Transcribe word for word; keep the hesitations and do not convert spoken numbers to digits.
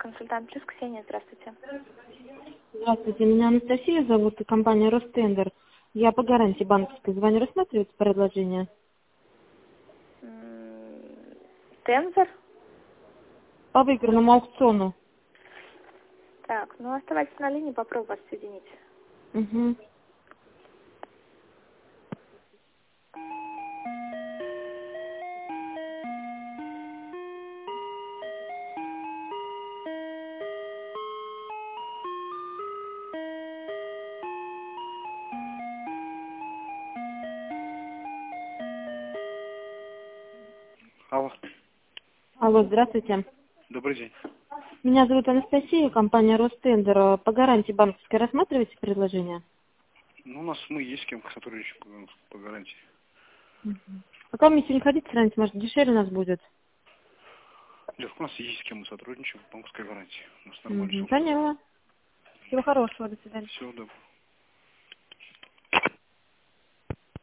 консультант плюс Ксения, здравствуйте. Здравствуйте, меня Анастасия зовут, и компания Ростендер. Я по гарантии банковской звоню, рассматривается предложение? М, Тензор? По выигранному аукциону. Так, ну оставайтесь на линии, попробую вас соединить. Угу. Алло, Алло, здравствуйте. добрый день. Меня зовут Анастасия, компания Ростендер. По гарантии банковской рассматриваете предложение? Ну, у нас мы есть с кем сотрудничаем по, по гарантии. Пока вместе не ходите, раньше, может, дешевле у нас будет. Лев, у нас есть с кем мы сотрудничаем по банковской гарантии. У нас нормально Угу. все устроено. Поняла. Всего хорошего, до свидания. Всего доброго.